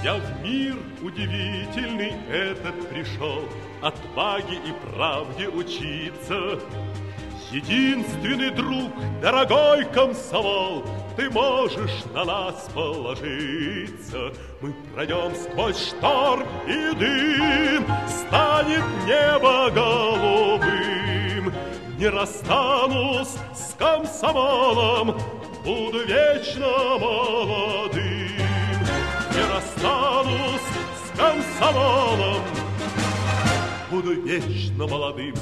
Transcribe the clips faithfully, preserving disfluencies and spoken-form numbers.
Я в мир удивительный этот пришел, отваге и правде учиться. Единственный друг, дорогой комсомол, ты можешь на нас положиться. Мы пройдем сквозь шторм и дым, станет небо голубым. Не расстанусь с комсомолом, буду вечно молодым. Не расстанусь с комсомолом, буду вечно молодым.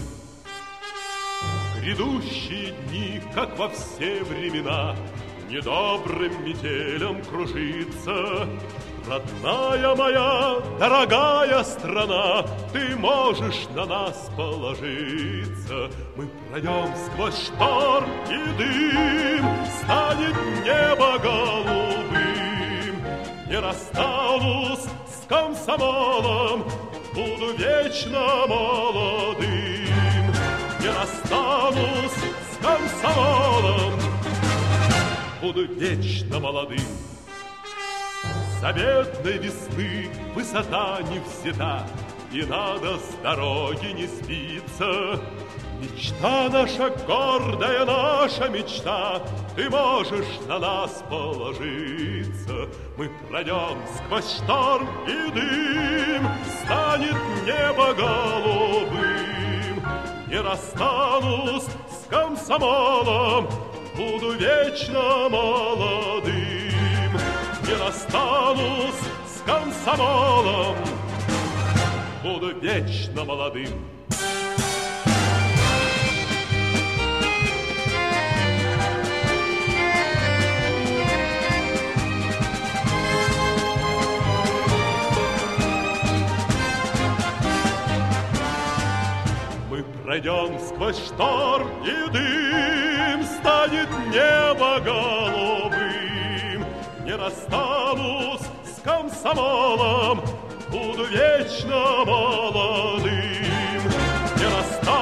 Грядущие дни, как во все времена, недобрым метелем кружится. Родная моя, дорогая страна, ты можешь на нас положиться. Мы пройдем сквозь шторм и дым, станет небо голубым. Не расстанусь с комсомолом, буду вечно молодым. Не расстанусь с комсомолом, буду вечно молодым. Заветной весны высота не взята, и надо с дороги не сбиться. Мечта наша, гордая наша мечта, ты можешь на нас положиться. Мы пройдем сквозь шторм и дым, станет небо голубым. Не расстанусь с комсомолом, буду вечно молодым. Не расстанусь с комсомолом, буду вечно молодым. Мы пройдем сквозь шторм и дым, станет небо голубым. Не расстанусь с комсомолом, буду вечно молодым. Не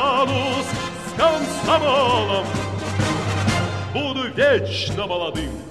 расстанусь с комсомолом, буду вечно молодым.